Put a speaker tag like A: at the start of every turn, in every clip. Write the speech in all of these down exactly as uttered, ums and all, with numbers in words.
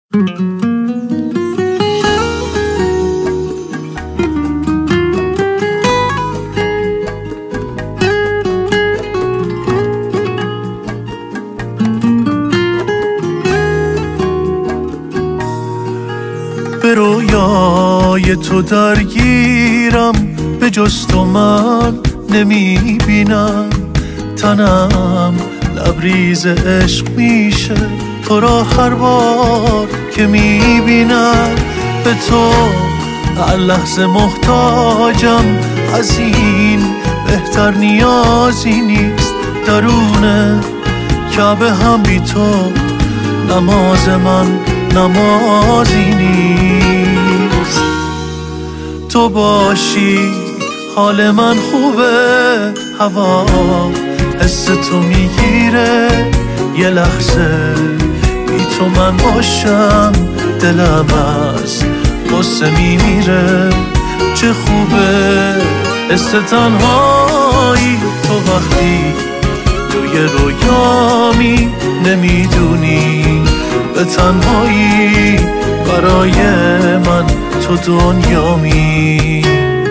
A: به رویای تو درگیرم، به جز تو من نمیبینم. تنم لبریز عشق میشه تو را هر بار که میبینم. به تو هر لحظه محتاجم، از این بهتر نیازی نیست. درونه کعبه هم بی تو نماز من نمازی نیست. تو باشی حال من خوبه، هوا حس تو میگیره. یه لحظه بی تو من باشم، دلم از غصه میمیره. چه خوبه حس تنهایی تو وقتی توی رویامی، نمیدونی به تنهایی برای من تو دنیامی.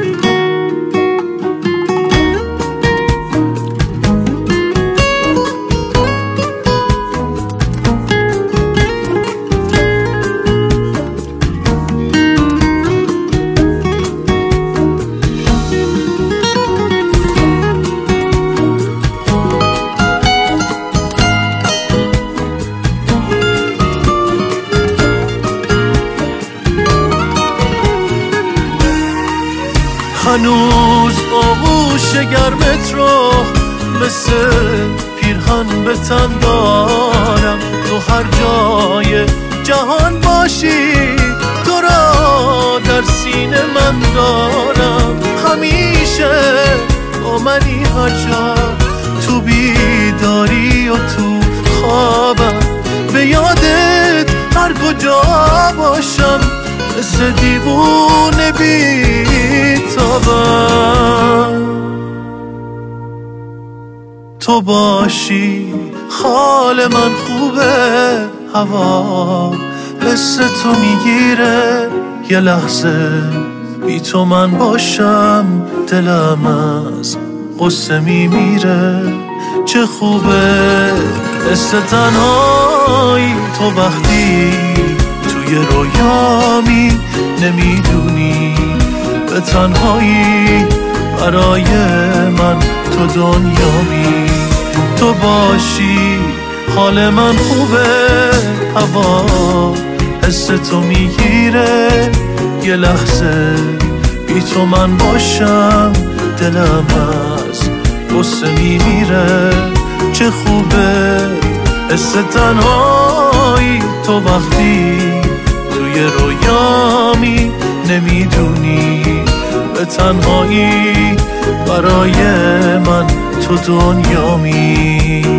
A: هنوز آغوش گرمت رو مثل پیرهن به تن دارم. تو هر جای جهان باشی، تو را در سینه من دارم. همیشه با منی هر جا، تو بیداری و تو خوابم. به یادت هر کجا باشم، مثل دیوونه بیتابم. تو باشی حال من خوبه، هوا حس تو میگیره. یه لحظه بی تو من باشم، دلم از غصه میمیره. چه خوبه حس تنهایی تو وقتی توی رویامی، نمیدونی به تنهایی برای من تو دنیامی. تو باشی حال من خوبه، هوا حس تو میگیره. یه لحظه بی تو من باشم، دلم از غصه میمیره. چه خوبه حس تنهایی تو وقتی توی رویامی، نمیدونی به تنهایی برای من تو دنیامی.